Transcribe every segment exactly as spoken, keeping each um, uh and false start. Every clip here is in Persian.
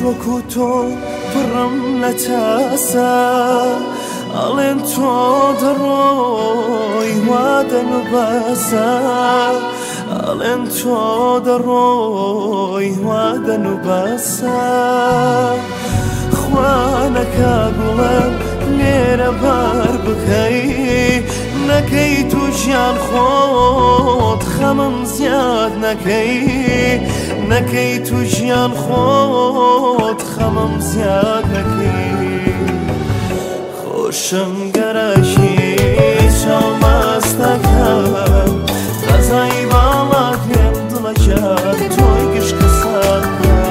وەکو تۆ پڕم لە تاسە ئەڵێن تۆ دەڕۆی وا دەنوباسە ئەڵێن تۆ دەڕۆی وا دەنوباسە خوا نەکا گوڵم لێرە بار بکەی نەکەی تو ژیان خۆت خەمم زیاد نەکەی نەکەی تو ژیان خۆت خەمم زیاد نەکەی خۆشم گەرەشی چاوماستەکەم غەزای باڵات لێم دڵەکەت تۆی گشکە ساکە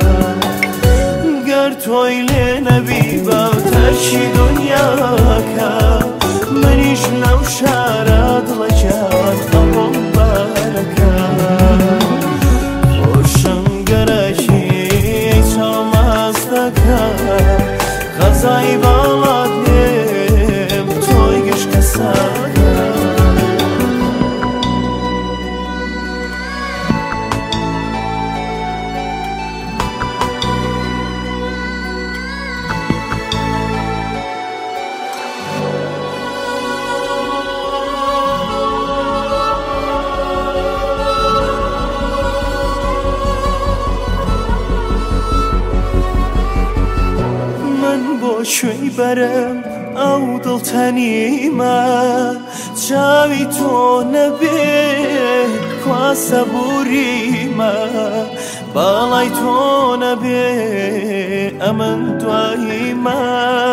گەر تۆی لێ نەبی باوتەشی دونیاکە منیش لەو شارە دڵەکەت ئەڵۆم بارەکە خۆشم گەرەشی چاوماستەکەم غەزای باڵات لێم تۆی گشکە ساکە شوی بەرم ئەو دڵتەنیمە چاوی تۆ نەبێ کوا سەبووریمە باڵای تۆ نەبێ ئەمن دواییمە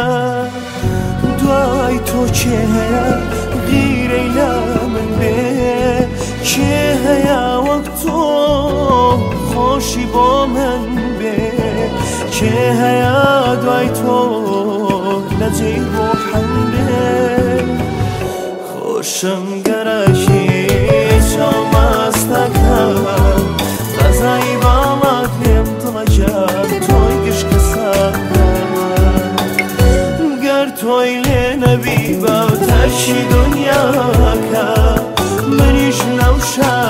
دوای تۆ چێ هەیە غیرەی لە من بێ چێ هەیە وەک تۆ خۆشی بۆ من بێ چێ هەیە دوای تۆ لەجێی ڕۆحم بێ خۆشم گەرەشی چاوماستەکەم غەزای باڵات لێم دڵەکەت تۆی گشکە ساکە گەر تۆی لێ نەبی باوتەشی دونیاکە منیش لەو شار